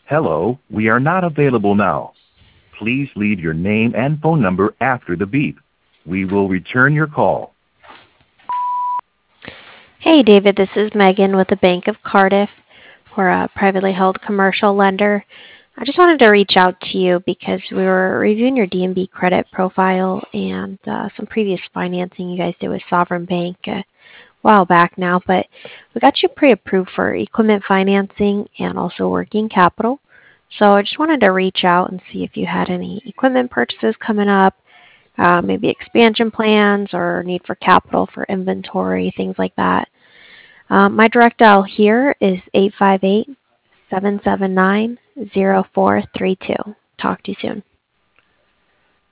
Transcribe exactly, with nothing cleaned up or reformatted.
Hello, we are not available now. Please leave your name and phone number after the beep. We will return your call. Hey, David, this is Megan with the Bank of Cardiff. We're a privately held commercial lender. I just wanted to reach out to you because we were reviewing your D and B credit profile and uh, some previous financing you guys did with Sovereign Bank a while back now, but we got you pre-approved for equipment financing and also working capital. So I just wanted to reach out and see if you had any equipment purchases coming up, uh, maybe expansion plans or need for capital for inventory, things like that. Um, my direct dial here is eight five eight, seven seven nine, zero four three two. Talk to you soon.